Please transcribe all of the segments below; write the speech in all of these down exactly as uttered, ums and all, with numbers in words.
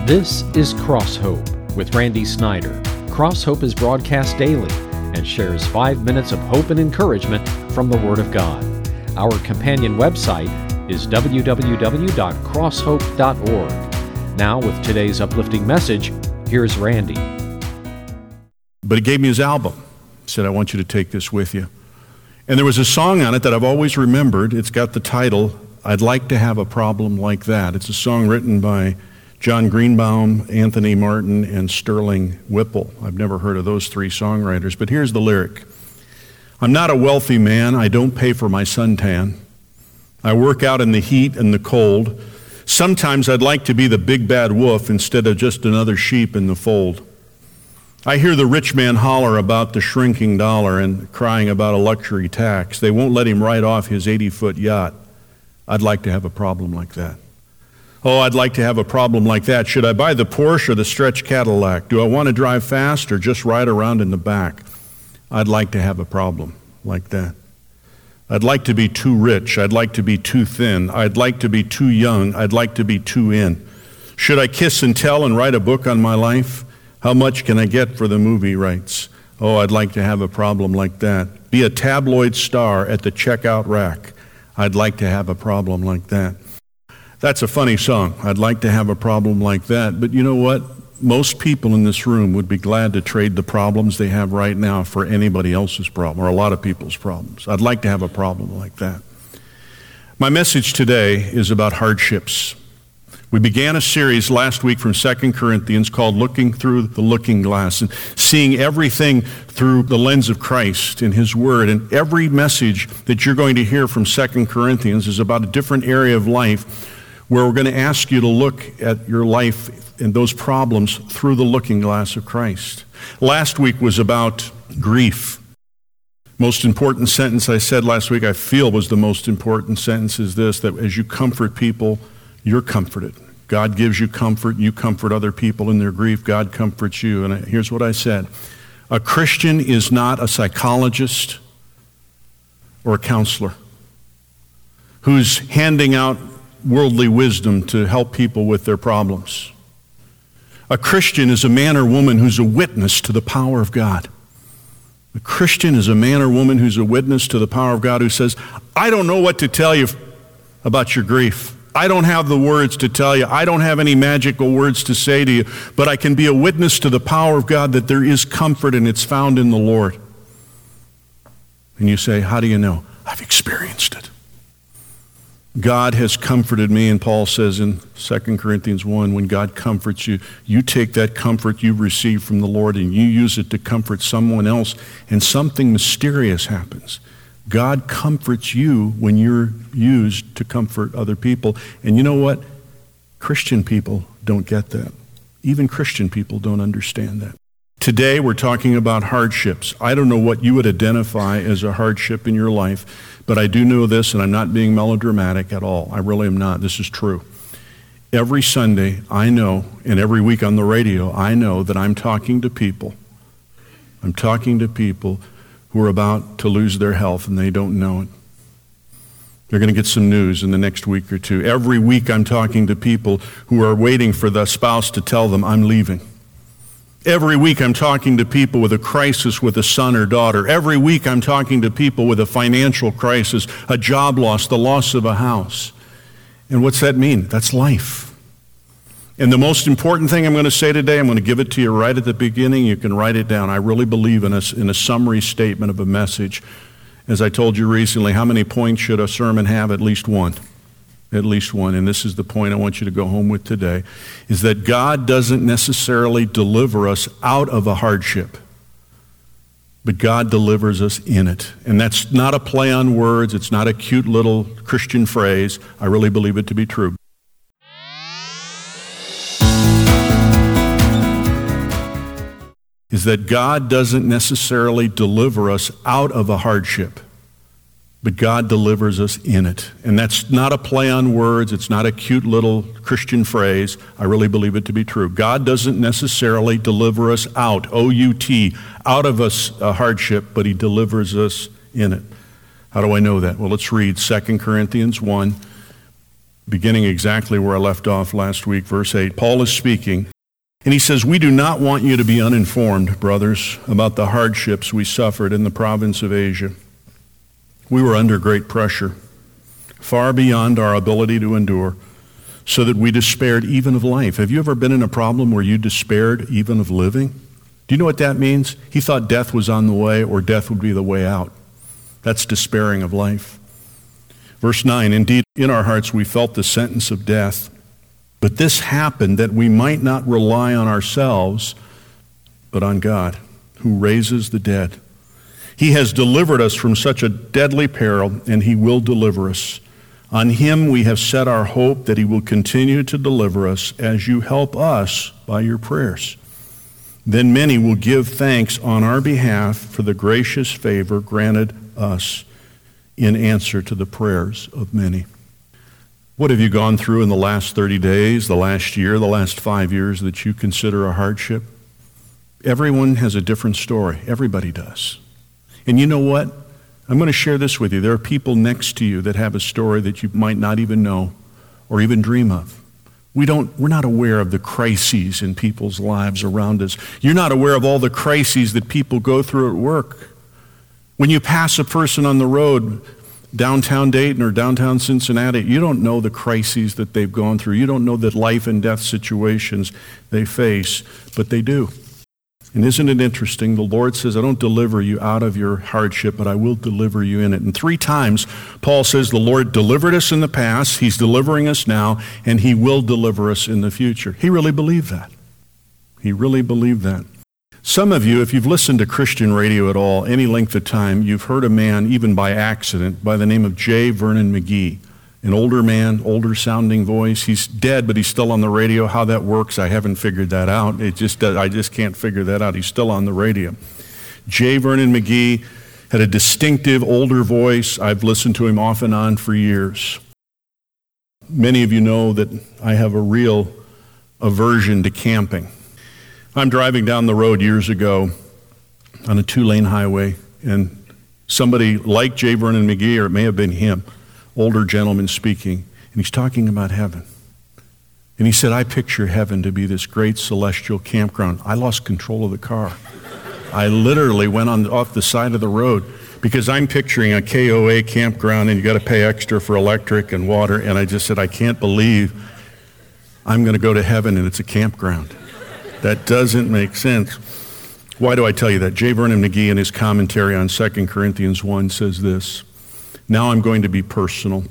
This is Cross Hope with Randy Snyder. Cross Hope is broadcast daily and shares five minutes of hope and encouragement from the Word of God. Our companion website is w w w dot cross hope dot org. Now, with today's uplifting message, here's Randy. But he gave me his album. He said, I want you to take this with you. And there was a song on it that I've always remembered. It's got the title, I'd Like to Have a Problem Like That. It's a song written by John Greenbaum, Anthony Martin, and Sterling Whipple. I've never heard of those three songwriters, but here's the lyric. I'm not a wealthy man. I don't pay for my suntan. I work out in the heat and the cold. Sometimes I'd like to be the big bad wolf instead of just another sheep in the fold. I hear the rich man holler about the shrinking dollar and crying about a luxury tax. They won't let him write off his eighty-foot yacht. I'd like to have a problem like that. Oh, I'd like to have a problem like that. Should I buy the Porsche or the stretch Cadillac? Do I want to drive fast or just ride around in the back? I'd like to have a problem like that. I'd like to be too rich. I'd like to be too thin. I'd like to be too young. I'd like to be too in. Should I kiss and tell and write a book on my life? How much can I get for the movie rights? Oh, I'd like to have a problem like that. Be a tabloid star at the checkout rack. I'd like to have a problem like that. That's a funny song. I'd like to have a problem like that. But you know what? Most people in this room would be glad to trade the problems they have right now for anybody else's problem, or a lot of people's problems. I'd like to have a problem like that. My message today is about hardships. We began a series last week from Second Corinthians called Looking Through the Looking Glass, and seeing everything through the lens of Christ and His Word. And every message that you're going to hear from Second Corinthians is about a different area of life where we're going to ask you to look at your life and those problems through the looking glass of Christ. Last week was about grief. Most important sentence I said last week, I feel was the most important sentence, is this, that as you comfort people, you're comforted. God gives you comfort. You comfort other people in their grief. God comforts you. And here's what I said. A Christian is not a psychologist or a counselor who's handing out worldly wisdom to help people with their problems. A Christian is a man or woman who's a witness to the power of God. A Christian is a man or woman who's a witness to the power of God, who says, I don't know what to tell you about your grief. I don't have the words to tell you. I don't have any magical words to say to you, but I can be a witness to the power of God that there is comfort and it's found in the Lord. And you say, how do you know? I've experienced it. God has comforted me, and Paul says in Second Corinthians one, when God comforts you, you take that comfort you've received from the Lord and you use it to comfort someone else, and something mysterious happens. God comforts you when you're used to comfort other people. And you know what? Christian people don't get that. Even Christian people don't understand that. Today we're talking about hardships. I don't know what you would identify as a hardship in your life, but I do know this, and I'm not being melodramatic at all. I really am not. This is true. Every Sunday, I know, and every week on the radio, I know that I'm talking to people. I'm talking to people who are about to lose their health, and they don't know it. They're going to get some news in the next week or two. Every week I'm talking to people who are waiting for the spouse to tell them, I'm leaving. Every week I'm talking to people with a crisis with a son or daughter. Every week I'm talking to people with a financial crisis, a job loss, the loss of a house. And what's that mean? That's life. And the most important thing I'm going to say today, I'm going to give it to you right at the beginning. You can write it down. I really believe in a, in a summary statement of a message. As I told you recently, how many points should a sermon have? At least one. At least one. And this is the point I want you to go home with today, is that God doesn't necessarily deliver us out of a hardship, but God delivers us in it. And that's not a play on words. It's not a cute little Christian phrase. I really believe it to be true. Is that God doesn't necessarily deliver us out of a hardship, but God delivers us in it. And that's not a play on words. It's not a cute little Christian phrase. I really believe it to be true. God doesn't necessarily deliver us out, O U T, out of us a hardship, but He delivers us in it. How do I know that? Well, let's read Second Corinthians one, beginning exactly where I left off last week, verse eight. Paul is speaking, and he says, "We do not want you to be uninformed, brothers, about the hardships we suffered in the province of Asia. We were under great pressure, far beyond our ability to endure, so that we despaired even of life." Have you ever been in a problem where you despaired even of living? Do you know what that means? He thought death was on the way, or death would be the way out. That's despairing of life. Verse nine, "Indeed, in our hearts we felt the sentence of death, but this happened that we might not rely on ourselves, but on God, who raises the dead. He has delivered us from such a deadly peril, and he will deliver us. On him we have set our hope that he will continue to deliver us as you help us by your prayers. Then many will give thanks on our behalf for the gracious favor granted us in answer to the prayers of many." What have you gone through in the last thirty days, the last year, the last five years that you consider a hardship? Everyone has a different story. Everybody does. And you know what? I'm going to share this with you. There are people next to you that have a story that you might not even know or even dream of. We don't, we're not aware of the crises in people's lives around us. You're not aware of all the crises that people go through at work. When you pass a person on the road, downtown Dayton or downtown Cincinnati, you don't know the crises that they've gone through. You don't know the life and death situations they face, but they do. And isn't it interesting? The Lord says, "I don't deliver you out of your hardship, but I will deliver you in it." And three times, Paul says the Lord delivered us in the past, he's delivering us now, and he will deliver us in the future. He really believed that. He really believed that. Some of you, if you've listened to Christian radio at all, any length of time, you've heard a man, even by accident, by the name of J. Vernon McGee. An older man, older sounding voice. He's dead, but he's still on the radio. How that works, I haven't figured that out. It just does, I just can't figure that out. He's still on the radio. J. Vernon McGee had a distinctive older voice. I've listened to him off and on for years. Many of you know that I have a real aversion to camping. I'm driving down the road years ago on a two-lane highway, and somebody like J. Vernon McGee, or it may have been him, older gentleman speaking, and he's talking about heaven. And he said, "I picture heaven to be this great celestial campground." I lost control of the car. I literally went on off the side of the road because I'm picturing a K O A campground, and you got to pay extra for electric and water, and I just said, I can't believe I'm going to go to heaven and it's a campground. That doesn't make sense. Why do I tell you that? J. Vernon McGee in his commentary on Second Corinthians one says this, "Now I'm going to be personal.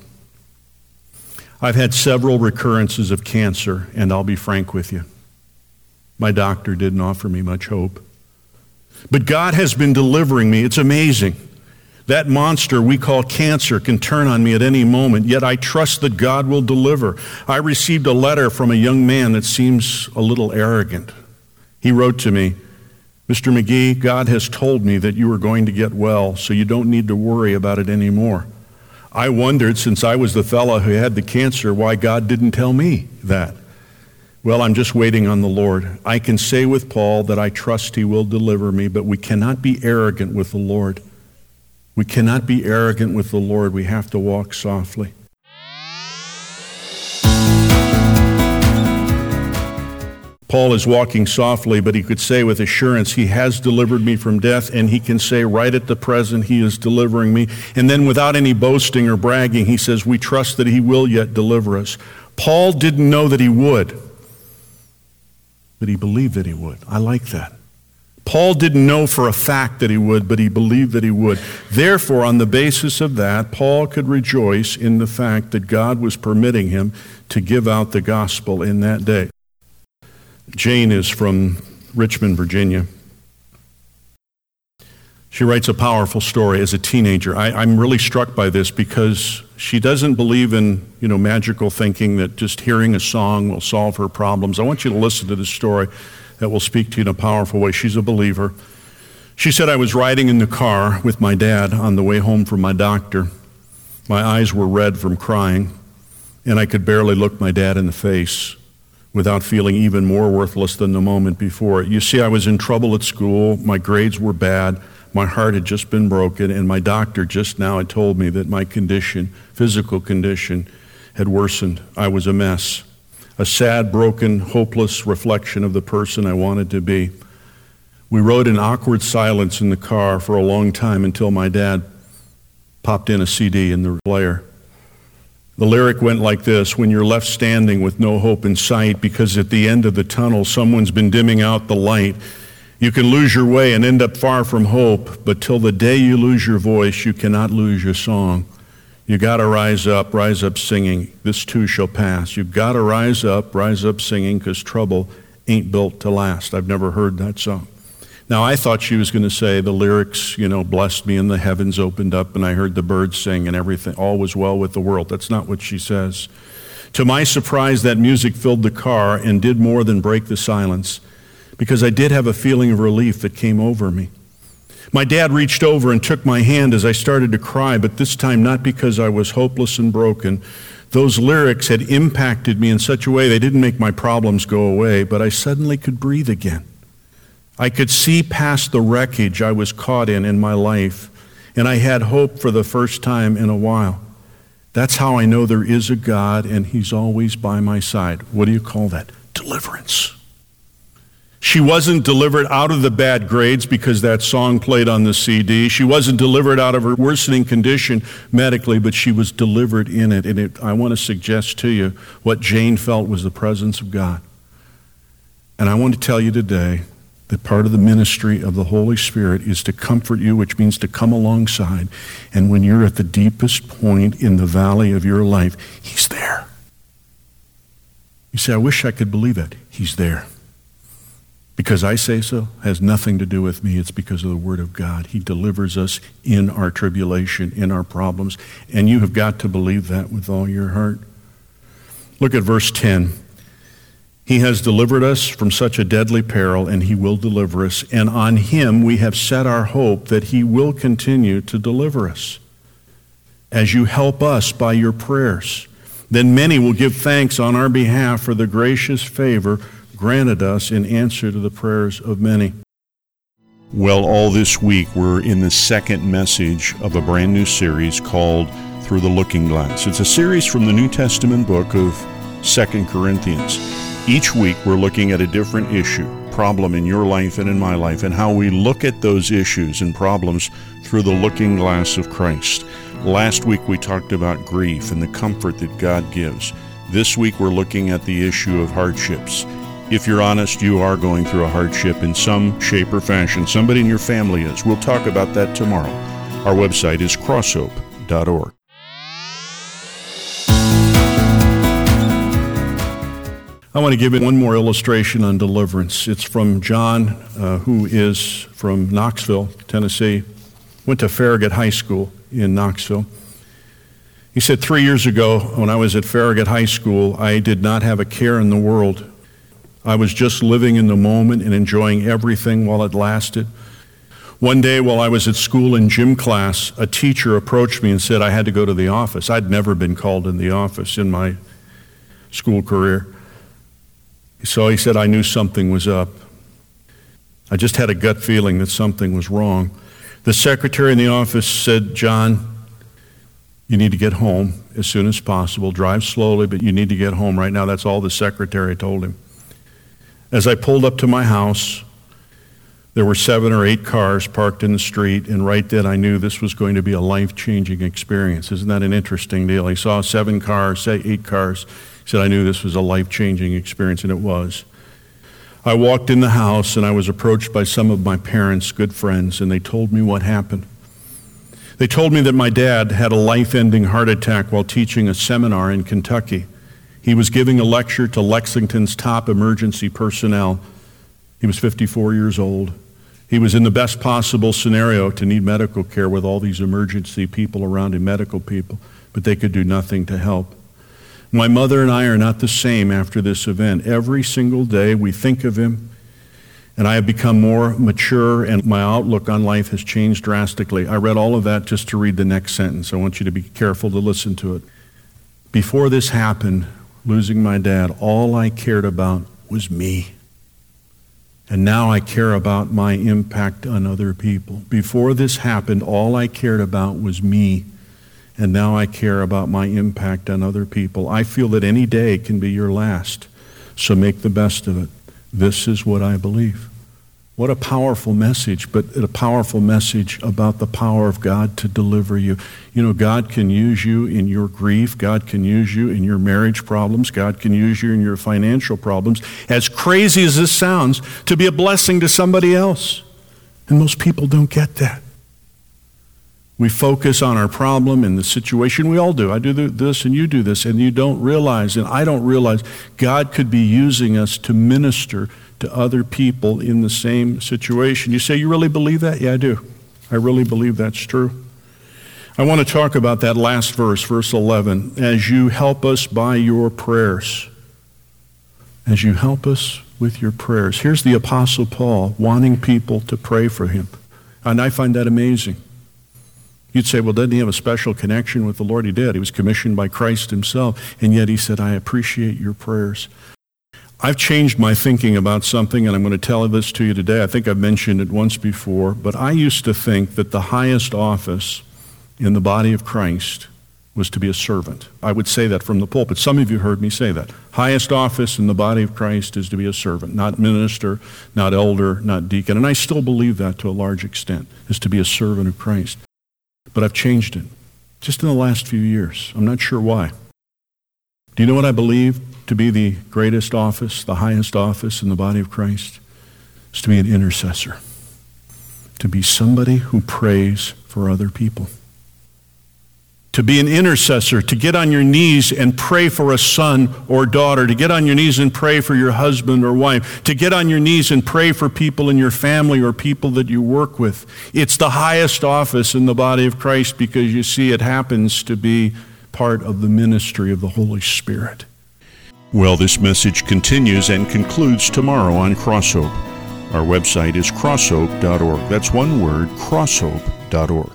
I've had several recurrences of cancer, and I'll be frank with you. My doctor didn't offer me much hope. But God has been delivering me. It's amazing. That monster we call cancer can turn on me at any moment, yet I trust that God will deliver. I received a letter from a young man that seems a little arrogant. He wrote to me, 'Mister McGee, God has told me that you are going to get well, so you don't need to worry about it anymore.' I wondered, since I was the fellow who had the cancer, why God didn't tell me that. Well, I'm just waiting on the Lord. I can say with Paul that I trust he will deliver me, but we cannot be arrogant with the Lord. We cannot be arrogant with the Lord. We have to walk softly." Paul is walking softly, but he could say with assurance, he has delivered me from death, and he can say right at the present, he is delivering me. And then without any boasting or bragging, he says, we trust that he will yet deliver us. Paul didn't know that he would, but he believed that he would. I like that. Paul didn't know for a fact that he would, but he believed that he would. Therefore, on the basis of that, Paul could rejoice in the fact that God was permitting him to give out the gospel in that day. Jane is from Richmond, Virginia. She writes a powerful story as a teenager. I, I'm really struck by this because she doesn't believe in, you know, magical thinking that just hearing a song will solve her problems. I want you to listen to this story that will speak to you in a powerful way. She's a believer. She said, "I was riding in the car with my dad on the way home from my doctor. My eyes were red from crying, and I could barely look my dad in the face without feeling even more worthless than the moment before. You see, I was in trouble at school. My grades were bad. My heart had just been broken, and my doctor just now had told me that my condition, physical condition, had worsened. I was a mess, a sad, broken, hopeless reflection of the person I wanted to be. We rode in awkward silence in the car for a long time until my dad popped in a C D in the player. The lyric went like this: when you're left standing with no hope in sight because at the end of the tunnel someone's been dimming out the light, you can lose your way and end up far from hope, but till the day you lose your voice, you cannot lose your song. You gotta rise up, rise up singing, this too shall pass. You gotta rise up, rise up singing, because trouble ain't built to last. I've never heard that song. Now, I thought she was going to say the lyrics, you know, blessed me and the heavens opened up and I heard the birds sing and everything, all was well with the world. That's not what she says. To my surprise, that music filled the car and did more than break the silence, because I did have a feeling of relief that came over me. My dad reached over and took my hand as I started to cry, but this time not because I was hopeless and broken. Those lyrics had impacted me in such a way they didn't make my problems go away, but I suddenly could breathe again. I could see past the wreckage I was caught in in my life, and I had hope for the first time in a while. That's how I know there is a God, and He's always by my side. What do you call that? Deliverance. She wasn't delivered out of the bad grades because that song played on the C D. She wasn't delivered out of her worsening condition medically, but she was delivered in it. And it, I want to suggest to you what Jane felt was the presence of God. And I want to tell you today that part of the ministry of the Holy Spirit is to comfort you, which means to come alongside. And when you're at the deepest point in the valley of your life, He's there. You say, I wish I could believe it. He's there. Because I say so has nothing to do with me. It's because of the Word of God. He delivers us in our tribulation, in our problems. And you have got to believe that with all your heart. Look at verse ten. He has delivered us from such a deadly peril, and He will deliver us. And on Him we have set our hope that He will continue to deliver us. As you help us by your prayers, then many will give thanks on our behalf for the gracious favor granted us in answer to the prayers of many. Well, all this week we're in the second message of a brand new series called Through the Looking Glass. It's a series from the New Testament book of Second Corinthians. Each week we're looking at a different issue, problem in your life and in my life, and how we look at those issues and problems through the looking glass of Christ. Last week we talked about grief and the comfort that God gives. This week we're looking at the issue of hardships. If you're honest, you are going through a hardship in some shape or fashion. Somebody in your family is. We'll talk about that tomorrow. Our website is crosshope dot org. I want to give it one more illustration on deliverance. It's from John, uh, who is from Knoxville, Tennessee. Went to Farragut High School in Knoxville. He said, three years ago, when I was at Farragut High School, I did not have a care in the world. I was just living in the moment and enjoying everything while it lasted. One day while I was at school in gym class, a teacher approached me and said I had to go to the office. I'd never been called in the office in my school career. So he said I knew something was up. I just had a gut feeling that something was wrong. The secretary in the office said, John, you need to get home as soon as possible. Drive slowly, but you need to get home right now. That's all the secretary told him. As I pulled up to my house, there were seven or eight cars parked in the street, and right then I knew this was going to be a life-changing experience. Isn't that an interesting deal? He saw seven cars, say eight cars. He said, I knew this was a life-changing experience, and it was. I walked in the house, and I was approached by some of my parents' good friends, and they told me what happened. They told me that my dad had a life-ending heart attack while teaching a seminar in Kentucky. He was giving a lecture to Lexington's top emergency personnel. He was fifty-four years old. He was in the best possible scenario to need medical care with all these emergency people around him, medical people, but they could do nothing to help. My mother and I are not the same after this event. Every single day we think of him, and I have become more mature, and my outlook on life has changed drastically. I read all of that just to read the next sentence. I want you to be careful to listen to it. Before this happened, losing my dad, all I cared about was me. And now I care about my impact on other people. Before this happened, all I cared about was me. and now I care about my impact on other people. I feel that any day can be your last, so make the best of it. This is what I believe. What a powerful message, but a powerful message about the power of God to deliver you. You know, God can use you in your grief. God can use you in your marriage problems. God can use you in your financial problems. As crazy as this sounds, to be a blessing to somebody else. And most people don't get that. We focus on our problem and the situation. We all do. I do this and you do this, and you don't realize, and I don't realize, God could be using us to minister to other people in the same situation. You say, you really believe that? Yeah, I do. I really believe that's true. I want to talk about that last verse, verse eleven. As you help us by your prayers. As you help us with your prayers. Here's the Apostle Paul wanting people to pray for him. And I find that amazing. You'd say, well, doesn't he have a special connection with the Lord? He did. He was commissioned by Christ himself. And yet he said, I appreciate your prayers. I've changed my thinking about something, and I'm going to tell this to you today. I think I've mentioned it once before, but I used to think that the highest office in the body of Christ was to be a servant. I would say that from the pulpit. Some of you heard me say that. Highest office in the body of Christ is to be a servant, not minister, not elder, not deacon. And I still believe that to a large extent, is to be a servant of Christ. But I've changed it just in the last few years. I'm not sure why. Do you know what I believe to be the greatest office, the highest office in the body of Christ? Is to be an intercessor. To be somebody who prays for other people. To be an intercessor, to get on your knees and pray for a son or daughter, to get on your knees and pray for your husband or wife, to get on your knees and pray for people in your family or people that you work with. It's the highest office in the body of Christ because, you see, it happens to be part of the ministry of the Holy Spirit. Well, this message continues and concludes tomorrow on Crosshope. Our website is crosshope dot org. That's one word, crosshope dot org.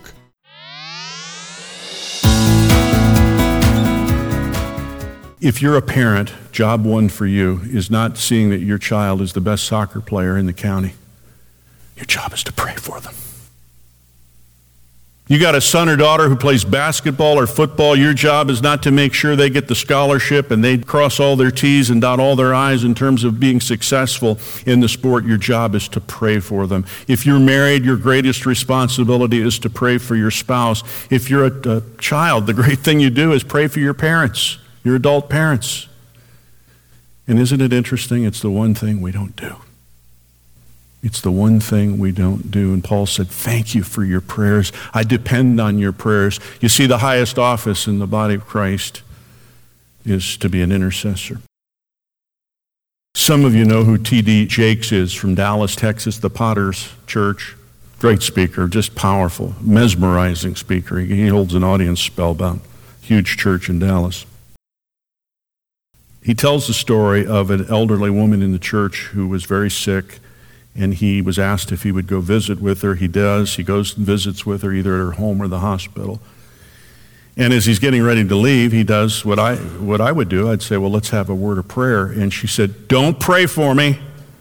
If you're a parent, job one for you is not seeing that your child is the best soccer player in the county. Your job is to pray for them. You got a son or daughter who plays basketball or football. Your job is not to make sure they get the scholarship and they cross all their T's and dot all their I's in terms of being successful in the sport. Your job is to pray for them. If you're married, your greatest responsibility is to pray for your spouse. If you're a, a child, the great thing you do is pray for your parents, your adult parents. And isn't it interesting? It's the one thing we don't do. It's the one thing we don't do. And Paul said, thank you for your prayers. I depend on your prayers. You see, the highest office in the body of Christ is to be an intercessor. Some of you know who T D Jakes is from Dallas, Texas, the Potter's Church. Great speaker, just powerful, mesmerizing speaker. He holds an audience spellbound. Huge church in Dallas. He tells the story of an elderly woman in the church who was very sick, and he was asked if he would go visit with her. He does. He goes and visits with her either at her home or the hospital. And as he's getting ready to leave, he does what I what I would do. I'd say, well, let's have a word of prayer. And she said, don't pray for me.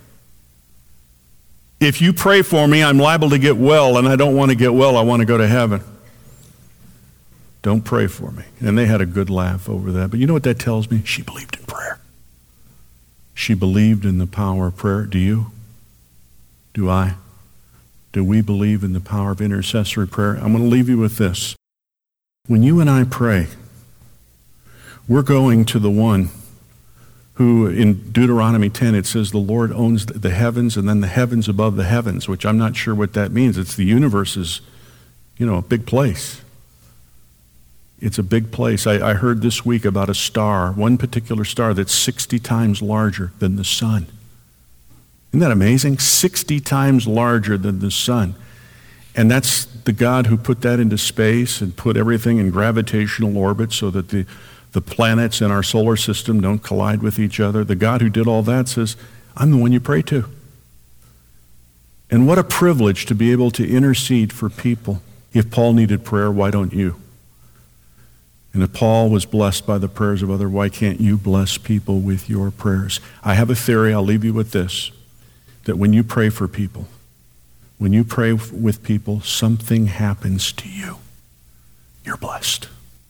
If you pray for me, I'm liable to get well, and I don't want to get well. I want to go to heaven. Don't pray for me. And they had a good laugh over that. But you know what that tells me? She believed in prayer. She believed in the power of prayer. Do you? Do I? Do we believe in the power of intercessory prayer? I'm going to leave you with this. When you and I pray, we're going to the one who, in Deuteronomy ten, it says the Lord owns the heavens and then the heavens above the heavens, which I'm not sure what that means. It's the universe is, you know, a big place. It's a big place. I, I heard this week about a star, one particular star that's sixty times larger than the sun. Isn't that amazing? sixty times larger than the sun. And that's the God who put that into space and put everything in gravitational orbit so that the, the planets in our solar system don't collide with each other. The God who did all that says, I'm the one you pray to. And what a privilege to be able to intercede for people. If Paul needed prayer, why don't you? And if Paul was blessed by the prayers of others, why can't you bless people with your prayers? I have a theory. I'll leave you with this. That when you pray for people, when you pray with people, something happens to you. You're blessed.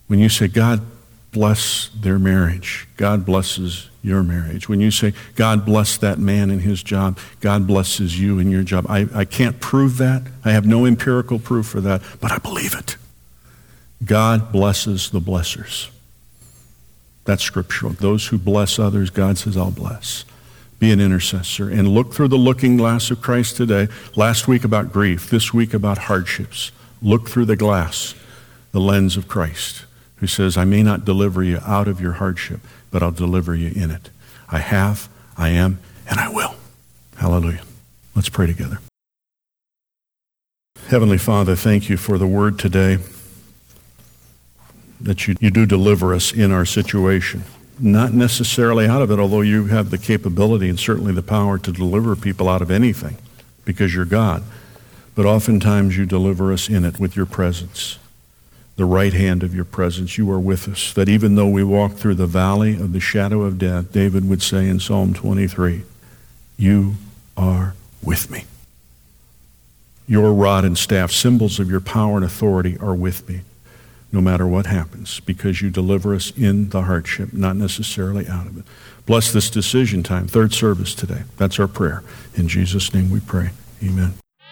When you say, God bless their marriage, God blesses your marriage. When you say, God bless that man in his job, God blesses you in your job. I, I can't prove that. I have no empirical proof for that, but I believe it. God blesses the blessers. That's scriptural. Those who bless others, God says, I'll bless. Be an intercessor and look through the looking glass of Christ today. Last week about grief, this week about hardships. Look through the glass, the lens of Christ, who says, I may not deliver you out of your hardship, but I'll deliver you in it. I have, I am, and I will. Hallelujah. Let's pray together. Heavenly Father, thank you for the word today, that you, you do deliver us in our situation. Not necessarily out of it, although you have the capability and certainly the power to deliver people out of anything because you're God. But oftentimes you deliver us in it with your presence, the right hand of your presence. You are with us, that even though we walk through the valley of the shadow of death, David would say in Psalm twenty-three, you are with me. Your rod and staff, symbols of your power and authority, are with me, no matter what happens, because you deliver us in the hardship, not necessarily out of it. Bless this decision time, third service today. That's our prayer. In Jesus' name we pray. Amen.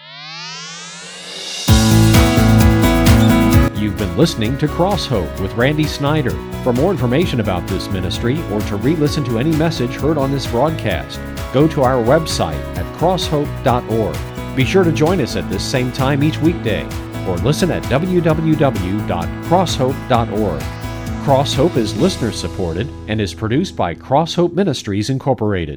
You've been listening to Cross Hope with Randy Snyder. For more information about this ministry or to re-listen to any message heard on this broadcast, go to our website at cross hope dot org. Be sure to join us at this same time each weekday, or listen at w w w dot cross hope dot org. Cross Hope is listener supported and is produced by Cross Hope Ministries Incorporated.